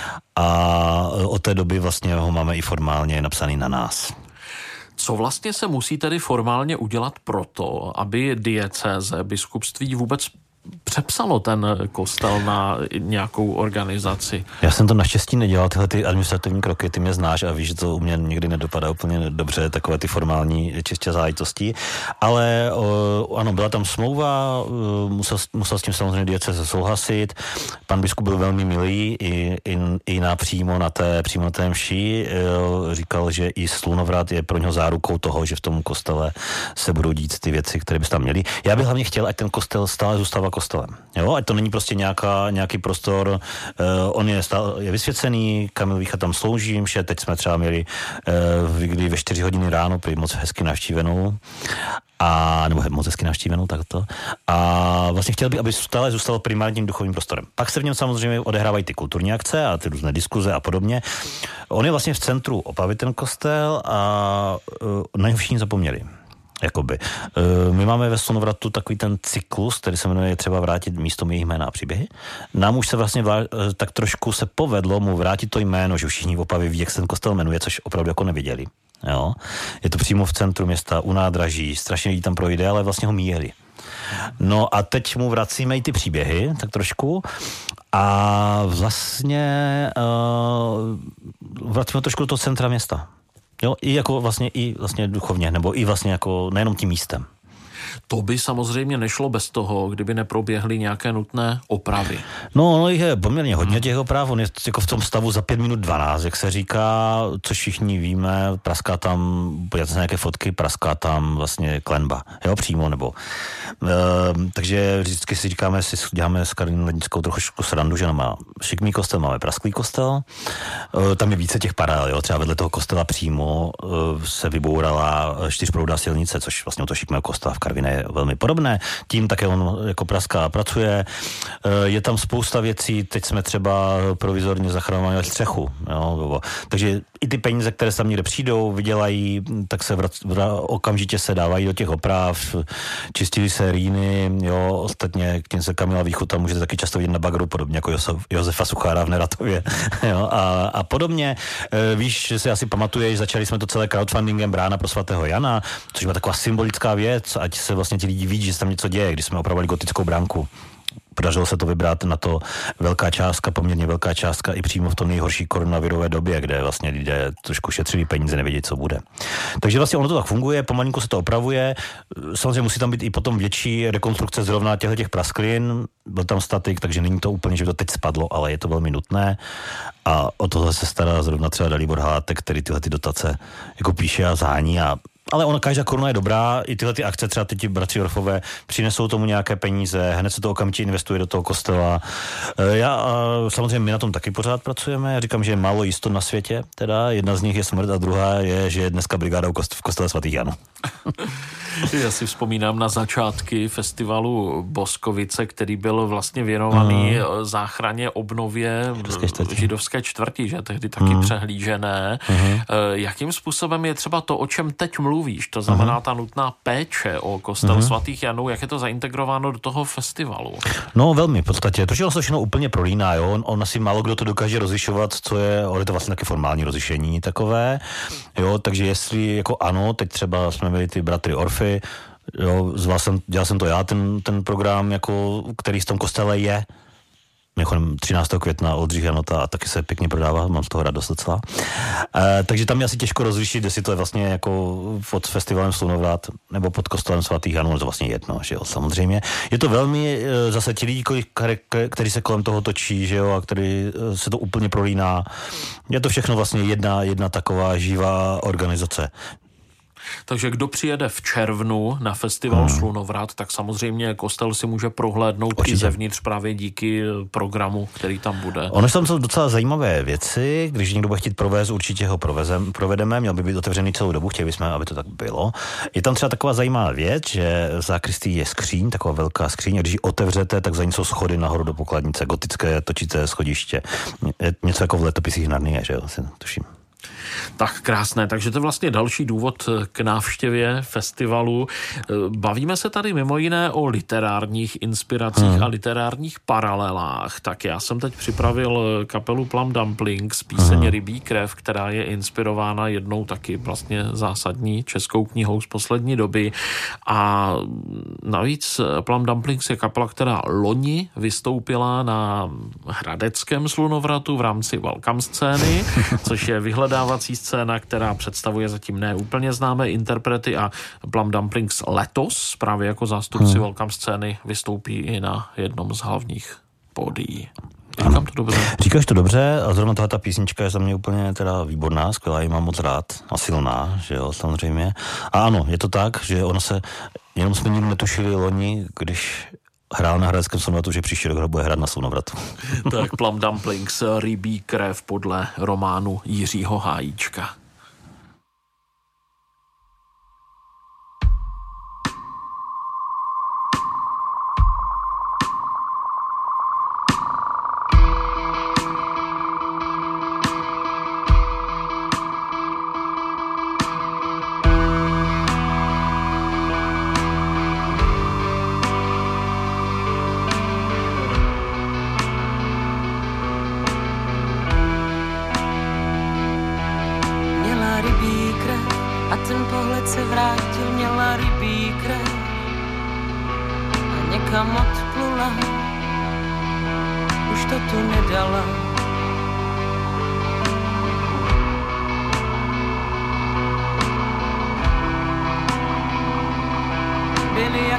a od té doby vlastně ho máme i formálně napsaný na nás. Co vlastně se musí tedy formálně udělat proto, aby diecéze, biskupství vůbec přepsalo ten kostel na nějakou organizaci? Já jsem to naštěstí nedělal, tyhle ty administrativní kroky, ty mě znáš a víš, že to u mě někdy nedopadá úplně dobře, takové ty formální čistě záležitosti, ale o, ano, byla tam smlouva, musel, musel s tím samozřejmě diecéze souhlasit, pan biskup byl velmi milý i, i, i napřímo na té, přímo na té mši, říkal, že i Slunovrat je pro něho zárukou toho, že v tom kostele se budou dít ty věci, které by tam měly. Já bych hlavně chtěl, ať ten kostel stále zůstává kostelem. Jo, ať to není prostě nějaká, nějaký prostor, uh, on je, stále, je vysvěcený, Kamil Vícha tam slouží, že teď jsme třeba měli uh, ve čtyři hodiny ráno, prý moc hezky navštívenou, a, nebo moc hezky navštívenou, takto. A vlastně chtěl bych, aby stále zůstalo primárním duchovním prostorem. Pak se v něm samozřejmě odehrávají ty kulturní akce a ty různé diskuze a podobně. On je vlastně v centru Opavy ten kostel a uh, na něho všichni zapomněli. Jakoby. My máme ve Slunovratu takový ten cyklus, který se jmenuje Třeba vrátit místom jejich jména a příběhy. Nám už se vlastně tak trošku se povedlo mu vrátit to jméno, že všichni v Opavě ví, jak se ten kostel jmenuje, což opravdu jako neviděli. Jo? Je to přímo v centru města, u nádraží, strašně lidí tam projde, ale vlastně ho míjeli. No a teď mu vracíme i ty příběhy, tak trošku. A vlastně uh, vracíme trošku do toho centra města. Jo, i jako vlastně, i vlastně duchovně, nebo i vlastně jako nejenom tím místem. To by samozřejmě nešlo bez toho, kdyby neproběhly nějaké nutné opravy. No, no je poměrně hodně těch oprav, on je jako v tom stavu za pět minut dvanáct, jak se říká, což všichni víme, praská tam, podíváte se nějaké fotky, praská tam vlastně klenba, jo, přímo, nebo. E, takže vždycky si říkáme, si děláme s Karolínou Lednickou trochu srandu, že má šikmý kostel, máme prasklý kostel, e, tam je více těch paralel, jo, třeba vedle toho kostela přímo e, se vybourala čtyřproudá silnice, což vlastně o to šikmého kostela v Karviné je velmi podobné, tím také on jako praská pracuje, e, je tam spousta věcí, teď jsme třeba provizorně zachraňovali střechu, jo, takže i ty peníze, které tam někde přijdou, vydělají, tak se vrac, vra, okamžitě se dávají do těch oprav, čistili se rýny, jo, ostatně k těm se Kamila Výchuta můžete taky často vidět na bagru, podobně jako Josef, Josefa Suchára v Neratově, jo, a, a podobně. E, víš, že si asi pamatuješ, začali jsme to celé crowdfundingem Brána pro svatého Jana, což byla taková symbolická věc, ať se vlastně ti lidi vidí, že se tam něco děje, když jsme opravovali gotickou bránku. Podařilo se to vybrat na to velká částka, poměrně velká částka i přímo v tom nejhorší koronavirové době, kde vlastně lidé trošku šetřili peníze, nevěděli, co bude. Takže vlastně ono to tak funguje, pomalinku se to opravuje. Samozřejmě musí tam být i potom větší rekonstrukce zrovna těchto těch prasklin. Byl tam statik, takže není to úplně, že by to teď spadlo, ale je to velmi nutné. A o tohle se stará zrovna třeba Dalibor Hátek, který tyhle ty dotace jako píše a zhání a ale ona každá koruna je dobrá, i tyhle ty akce, třeba teď ti bratři Orfové přinesou tomu nějaké peníze, hned se to okamžitě investuje do toho kostela. Já samozřejmě my na tom taky pořád pracujeme, já říkám, že je málo jistot na světě, teda jedna z nich je smrt a druhá je, že je dneska brigáda v kostele svatých Janů. Já si vzpomínám na začátky festivalu Boskovice, který byl vlastně věnovaný uh-huh. záchraně, obnově čtvrti. židovské čtvrti, že tehdy taky uh-huh. přehlížené. Uh-huh. Jakým způsobem je třeba to, o čem teď mluvíš, to znamená uh-huh. ta nutná péče o kostel uh-huh. svatých Janů, jak je to zaintegrováno do toho festivalu? No velmi, v podstatě, protože on se všechno úplně prolíná, jo? On, on asi málo kdo to dokáže rozlišovat, co je, on je to vlastně taky formální rozlišení takové, jo, takže jestli jako ano, teď třeba jsme měli ty bratry Orfy, jo, zval jsem, dělal jsem to já, ten, ten program, jako, který v tom kostele je. Mimochodem třináctého května Oldřich Janota a taky se pěkně prodává, mám z toho radost docela. E, takže tam je asi těžko rozlišit, jestli to je vlastně jako pod festivalem Slunovrat nebo pod kostelem svatých Janů, to vlastně jedno, že jo, samozřejmě. Je to velmi, zase ti lidi, kteří se kolem toho točí, že jo, a který se to úplně prolíná. Je to všechno vlastně jedna, jedna taková živá organizace. Takže kdo přijede v červnu na festival hmm. Slunovrat, tak samozřejmě kostel si může prohlédnout Určitě. i zevnitř právě díky programu, který tam bude. Ono tam jsou docela zajímavé věci, když někdo bude chtít provést, určitě ho provezem, provedeme, měl by být otevřený celou dobu, chtěli bychom, aby to tak bylo. Je tam třeba taková zajímavá věc, že v zákristí je skříň, taková velká skříň, a když ji otevřete, tak za ní jsou schody nahoru do pokladnice, gotické točité schodiště. Je něco jako v letopisích Narnie, že jo, asi tuším. Tak krásné, takže to je vlastně další důvod k návštěvě festivalu. Bavíme se tady mimo jiné o literárních inspiracích hmm. a literárních paralelách. Tak já jsem teď připravil kapelu Plum Dumplings, píseň hmm. Rybí krev, která je inspirována jednou taky vlastně zásadní českou knihou z poslední doby. A navíc Plum Dumplings je kapela, která loni vystoupila na hradeckém Slunovratu v rámci welcome scény, což je vyhledávací scéna, která představuje zatím neúplně známé interprety, a Plum Dumplings letos právě jako zástupci hmm. welcome scény vystoupí i na jednom z hlavních pódií. Říkám to dobře. Říkáš to dobře a zrovna tato písnička je za mě úplně teda výborná, skvělá, ji mám moc rád a silná, že jo, samozřejmě. A ano, je to tak, že ono se, jenom jsme nikdy netušili loni, když hrál na hradeckém Slunovratu, že příští rok bude hrát na Slunovratu. Tak Plum Dumplings, Rybí krev podle románu Jiřího Hájíčka. Byly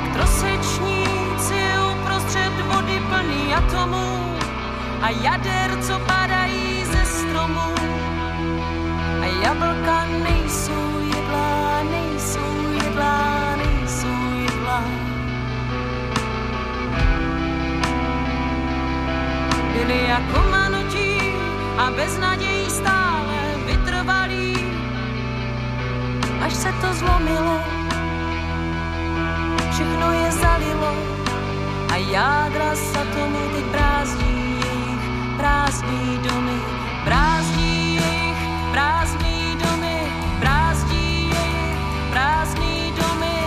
atomů a jader, co padají ze stromů. A jablka nejsou jedlá, nejsou jedlá, nejsou jedlá. Byli jako manotí a bez nadějí stále vytrvalí, až se to zlomilo, všechno je zalilo a jádra z atomu teď brázdí jejich prázdný domy, brázdí jejich prázdný domy, brázdí jejich prázdný domy.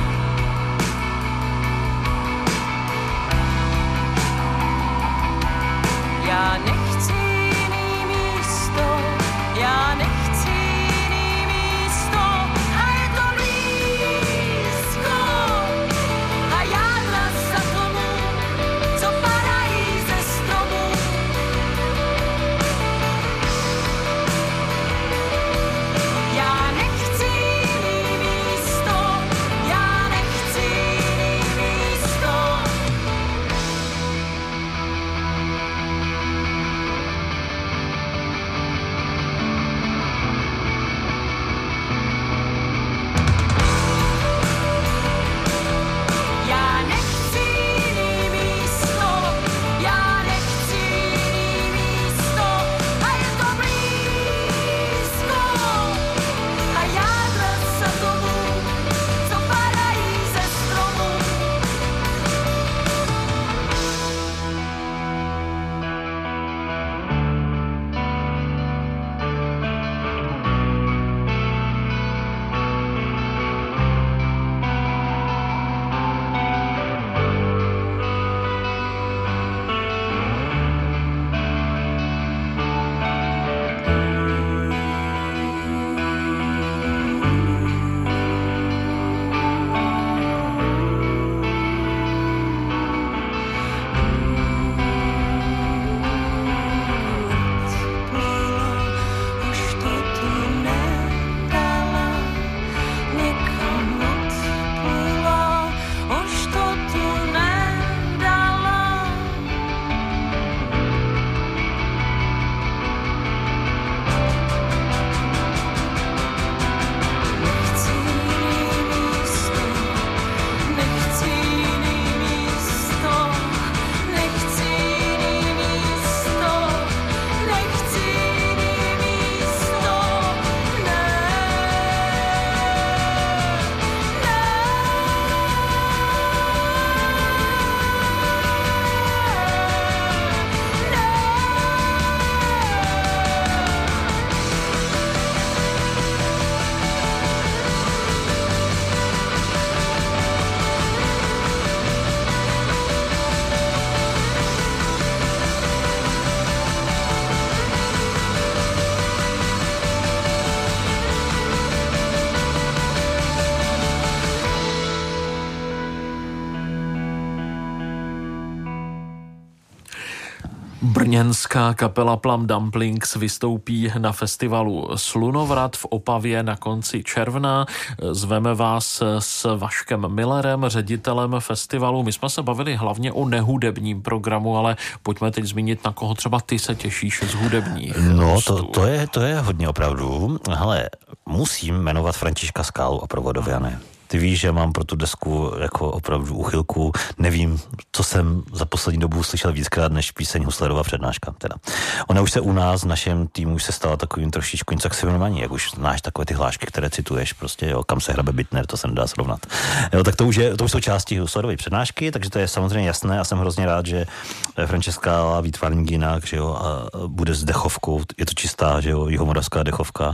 Já nechci jiný místo, já nechci jiný místo a je to blízko. A jádra z atomů, co padají ze stromů. Já nechci jiný místo, já nechci jiný místo. Já nechci jiný místo, já nechci jiný místo a je to blízko. A jádra z atomů, co padají ze stromů. Už to tu nedala, někam odplula, už to tu nedala. Nechci jiný místo, nechci jiný místo, nechci jiný místo, nechci jiný místo, ne, Brněnská kapela Plum Dumplings vystoupí na festivalu Slunovrat v Opavě na konci června. Zveme vás s Vaškem Millerem, ředitelem festivalu. My jsme se bavili hlavně o nehudebním programu, ale pojďme teď zmínit, na koho třeba ty se těšíš z hudebních. No, to, to, je, to je hodně opravdu. Hele, musím jmenovat Františka Skálu a Provodoviany. Ty víš, že mám pro tu desku jako opravdu uchylku. Nevím, co jsem za poslední dobu slyšel víckrát než píseň Huslerova přednáška. Teda. Ona už se u nás, v našem týmu, už se stala takovým trošičku něco jak jak už znáš takové ty hlášky, které cituješ, prostě, jo, kam se hrabe Bittner, to se nedá srovnat. Jo, tak to už, je, to už jsou části Huslerovy přednášky, takže to je samozřejmě jasné a jsem hrozně rád, že Františka výtvarník jinak, že jo, a bude s dechovkou, je to čistá, že jo, jihomoravská dechovka,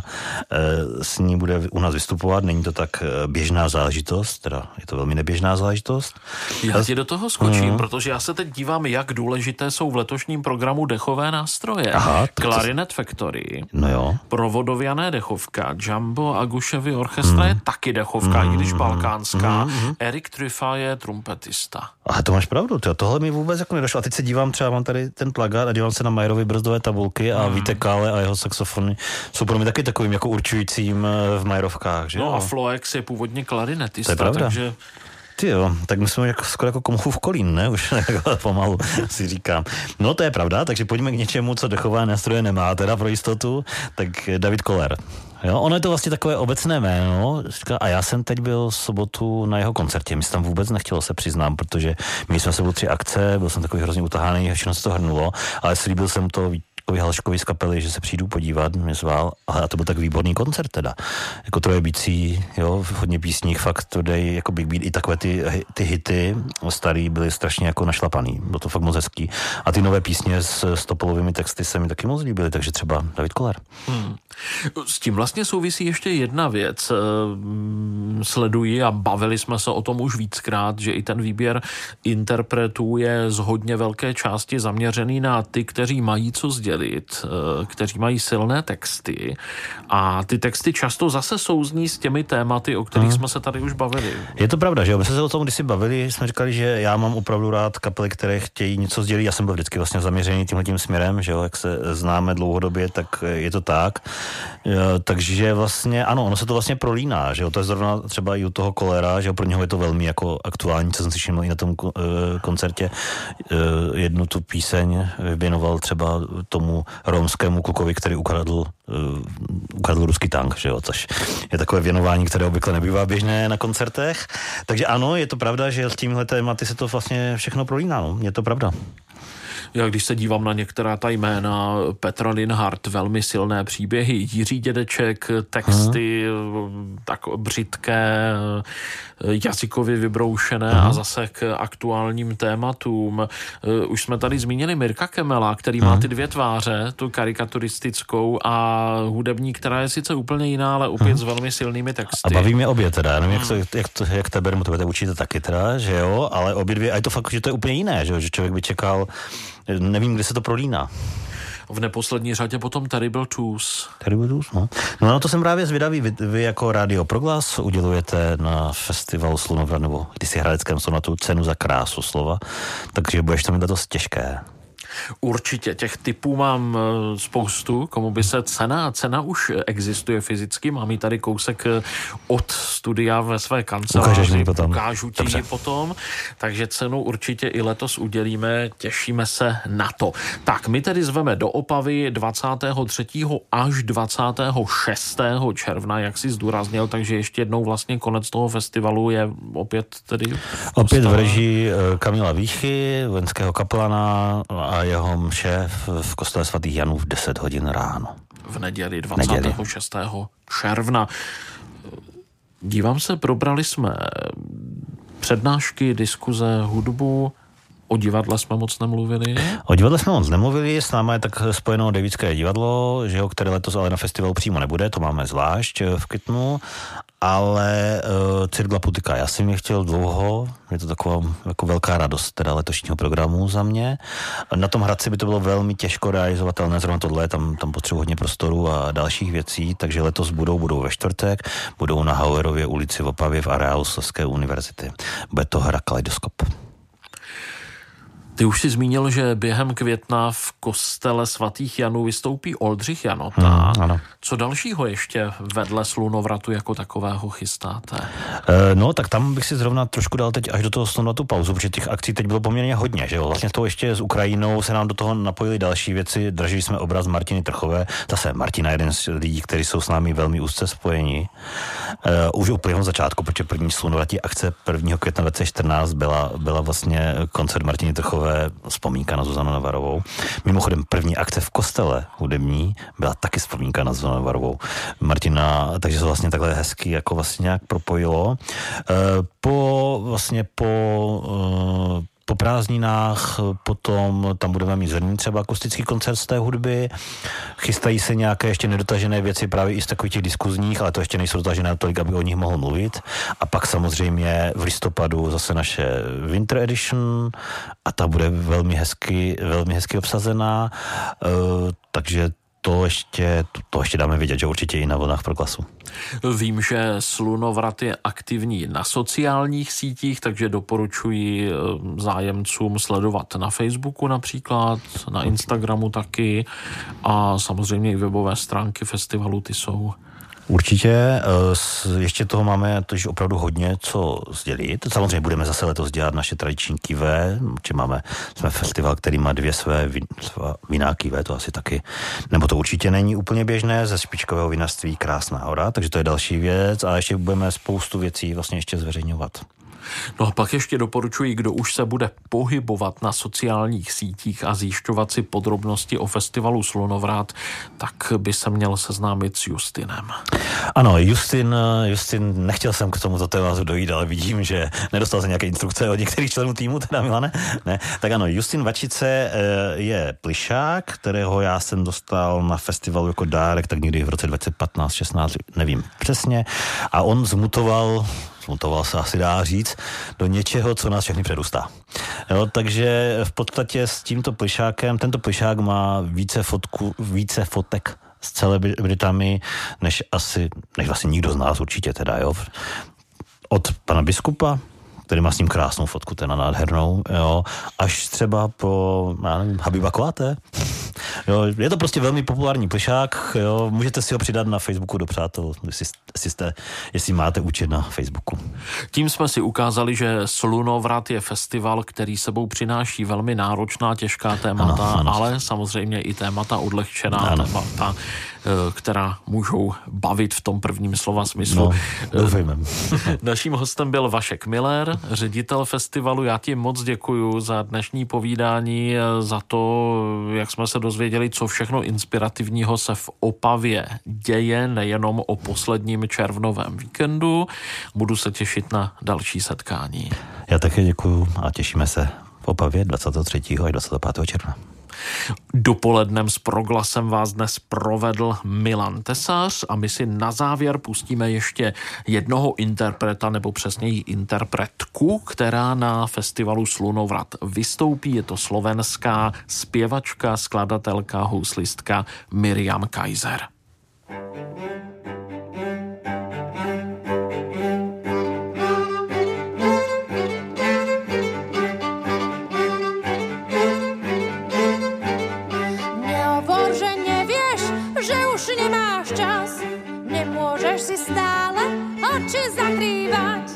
s ní bude u nás vystupovat, není to tak běžná záležitost, teda je to velmi neběžná záležitost. Já ti do toho skočím, mm. protože já se teď dívám, jak důležité jsou v letošním programu dechové nástroje. Aha, Clarinet Factory, no jo. Provodoviané dechovka, Jumbo Aguševy orchestra mm. je taky dechovka, mm. i když balkánská. Mm. Erik Tryfa je trumpetista. A to máš pravdu, to, tohle mi vůbec jako nedošlo. A teď se dívám, třeba mám tady ten plagát a dívám se na Majerovy brzdové tabulky a mm. Vítek Kále a jeho saxofony jsou pro mě taky takovým jako určujícím v Majerovkách. Že no jo? a Floex je původně klarinetista, takže Ty jo, tak my jsme jako, skoro jako Komuchův Kolín, ne? Už jako pomalu si říkám. No to je pravda, takže pojďme k něčemu, co dechové nástroje nemá, teda pro jistotu, tak David Koller. Jo, ono je to vlastně takové obecné jméno a já jsem teď byl v sobotu na jeho koncertě. Mi se tam vůbec nechtělo, se přiznám, protože my jsme se byli tři akce, byl jsem takový hrozně utahaný, všechno se to hrnulo, ale slíbil jsem to Vítkovi Halškovi z kapely, že se přijdu podívat, mě zval, a to byl tak výborný koncert teda. Jako trojebící, jo, hodně písních, fakt tvrdý, jako Big Beat, i takové ty, ty hity starý byly strašně jako našlapaný, bylo to fakt moc hezký. A ty nové písně s, s topolovými texty se mi taky moc líbily, takže třeba David Koller. Hmm. S tím vlastně souvisí ještě jedna věc. Sleduji a bavili jsme se o tom už víckrát, že i ten výběr interpretů je z hodně velké části zaměřený na ty, kteří mají co sdělit, kteří mají silné texty a ty texty často zase souzní s těmi tématy, o kterých hmm. jsme se tady už bavili. Je to pravda, že jo? My jsme se o tom kdysi bavili, jsme říkali, že já mám opravdu rád kapely, které chtějí něco sdělit. Já jsem byl vždycky vlastně zaměřený tímhletím směrem, že jo? Jak se známe dlouhodobě, tak je to tak. Takže vlastně, ano, ono se to vlastně prolíná, že jo, to je zrovna třeba i u toho Kollera, že jo, pro něho je to velmi jako aktuální, co jsem si všiml i na tom uh, koncertě, uh, jednu tu píseň věnoval třeba tomu romskému klukovi, který ukradl, uh, ukradl ruský tank, že jo, což je takové věnování, které obvykle nebývá běžné na koncertech, takže ano, je to pravda, že s tímhle tématy se to vlastně všechno prolíná, no, je to pravda. Já když se dívám na některá ta jména, Petra Linhart, velmi silné příběhy, Jiří Dědeček, texty hmm. tak břitké, jazykově vybroušené hmm. a zase k aktuálním tématům. Už jsme tady zmínili Mirka Kemela, který hmm. má ty dvě tváře, tu karikaturistickou a hudební, která je sice úplně jiná, ale opět hmm. s velmi silnými texty. A baví mě obě teda, nevím, hmm. jak, to, jak, to, jak tebe, to budete učíte taky teda, že jo, ale obě dvě, a je to fakt, že to je úplně jiné, že, jo? Že člověk by čekal, nevím, kde se to prolíná. V neposlední řadě potom Terrible Twos. Terrible Twos, no. No na to jsem právě zvědavý. Vy, vy jako Rádio Proglas udělujete na festivalu Slunovrat, nebo když si Hradeckém sonatu cenu za krásu slova, takže budeš to mít dost těžké. Určitě, těch typů mám spoustu, komu by se cena, cena už existuje fyzicky, mám ji tady kousek od studia ve své kanceláři, potom. Ukážu ti ji potom, takže cenu určitě i letos udělíme, těšíme se na to. Tak, my tedy zveme do Opavy dvacátého třetího až dvacátého šestého června, jak si zdůraznil, takže ještě jednou vlastně konec toho festivalu je opět tedy... Opět v režii Kamila Víchy, vojenského kaplana a jeho mše v kostele svatých Janů v deset hodin ráno. V neděli dvacátého šestého června. Dívám se, probrali jsme přednášky, diskuze, hudbu. O divadle jsme moc nemluvili. O divadle jsme moc nemluvili, s námi je tak spojeno Davidské divadlo, že jo, které letos ale na festivalu přímo nebude, to máme zvlášť v květnu, ale uh, Cirk Laputika, já jsem je chtěl dlouho, je to taková jako velká radost teda letošního programu za mě. Na tom Hradci by to bylo velmi těžko realizovatelné, zrovna tohle, tam, tam potřebuji hodně prostoru a dalších věcí, takže letos budou, budou ve čtvrtek, budou na Hauerově ulici v Opavě v areálu Slezské univerzity. Bude to hra Kaleidoskop. Ty už si zmínil, že během května v kostele svatých Janů vystoupí Oldřich Janota. Hmm, ano. Co dalšího ještě vedle Slunovratu jako takového chystáte? E, no, tak tam bych si zrovna trošku dal teď až do toho Slunovratu pauzu, protože těch akcí teď bylo poměrně hodně, že jo? Vlastně s tou ještě s Ukrajinou se nám do toho napojily další věci. Dražili jsme obraz Martiny Trchové. Zase Martina, jeden z lidí, kteří jsou s námi velmi úzce spojeni. E, už úplně od začátku, protože první Slunovratí akce prvního května dva tisíce čtrnáct byla, byla vlastně koncert Martiny Trchové, vzpomínka na Zuzanu Navarovou. Mimochodem první akce v kostele hudební byla taky vzpomínka na Zuzanu Navarovou. Martina, takže se vlastně takhle hezky jako vlastně nějak propojilo. Po vlastně po po prázdninách, potom tam budeme mít zrní třeba akustický koncert z té hudby, chystají se nějaké ještě nedotažené věci právě i z takových těch diskuzních, ale to ještě nejsou dotažené tolik, aby o nich mohl mluvit. A pak samozřejmě v listopadu zase naše Winter Edition a ta bude velmi hezky, velmi hezky obsazená, uh, takže to ještě, to, to ještě dáme vidět, že určitě i na vlnách Proglasu. Vím, že Slunovrat je aktivní na sociálních sítích, takže doporučuji zájemcům sledovat na Facebooku například, na Instagramu taky a samozřejmě i webové stránky festivalu, ty jsou Určitě, ještě toho máme tož opravdu hodně co sdělit. Samozřejmě budeme zase letos dělat naše tradiční kivé, či máme, jsme festival, který má dvě své vína kivé, to asi taky, nebo to určitě není úplně běžné, ze špičkového vinařství Krásná hora, takže to je další věc a ještě budeme spoustu věcí vlastně ještě zveřejňovat. No a pak ještě doporučuji, kdo už se bude pohybovat na sociálních sítích a zjišťovat si podrobnosti o festivalu Slunovrat, tak by se měl seznámit s Justinem. Ano, Justin, Justin, nechtěl jsem k tomuto tématu dojít, ale vidím, že nedostal jsem nějaké instrukce od některých členů týmu, teda Milane. Ne, tak ano, Justin Vačice je plišák, kterého já jsem dostal na festivalu jako dárek, tak někdy v roce dvacet patnáct šestnáct, nevím přesně, a on zmutoval Zmutoval se asi dá říct, do něčeho, co nás všechny předustá. Jo, takže v podstatě s tímto plišákem, tento plišák má více, fotku, více fotek z celé Británii, než asi, než vlastně nikdo z nás určitě teda, jo. Od pana biskupa, který má s ním krásnou fotku, ten nádhernou, jo, až třeba po, já nevím, Habiba Koaté. Jo, je to prostě velmi populární plišák, jo, můžete si ho přidat na Facebooku do přátel, jestli, jestli, jste, jestli máte účet na Facebooku. Tím jsme si ukázali, že Slunovrat je festival, který sebou přináší velmi náročná, těžká témata, ano, ano. ale samozřejmě i témata odlehčená, ano. témata, která můžou bavit v tom prvním slova smyslu. No, doufejme. Naším hostem byl Vašek Miller, ředitel festivalu. Já ti moc děkuju za dnešní povídání, za to, jak jsme se dozvěděli, co všechno inspirativního se v Opavě děje, nejenom o posledním červnovém víkendu. Budu se těšit na další setkání. Já také děkuju a těšíme se v Opavě dvacátého třetího až dvacátého pátého června. Dopolednem s Proglasem vás dnes provedl Milan Tesař a my si na závěr pustíme ještě jednoho interpreta, nebo přesněji interpretku, která na festivalu Slunovrat vystoupí. Je to slovenská zpěvačka, skladatelka, houslistka Miriam Kaiser. Môžeš si stále oči zakrývať.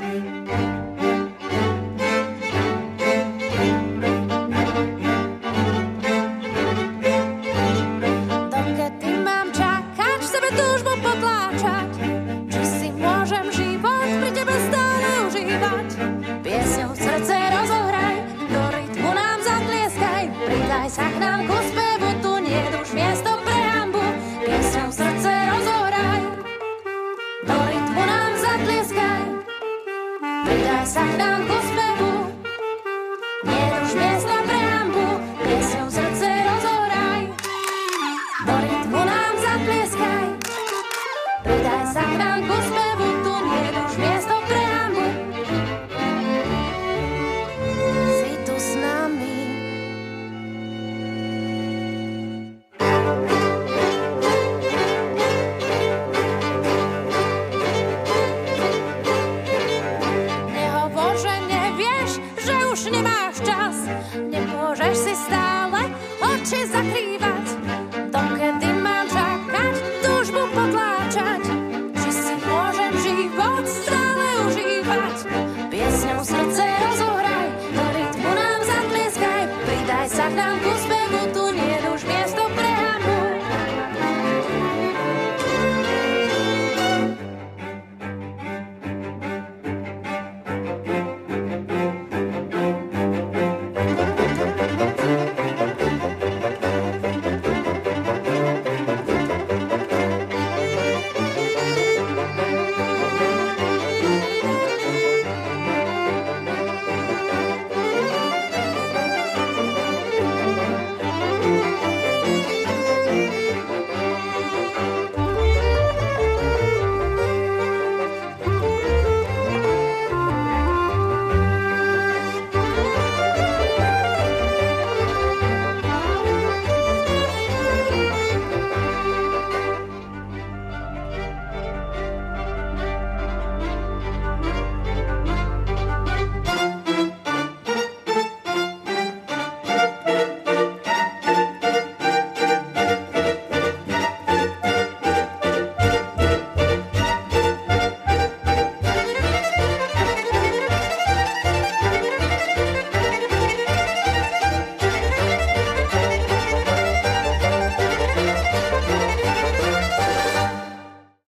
Dokedy mám čakať, sebe túžbu potláčať.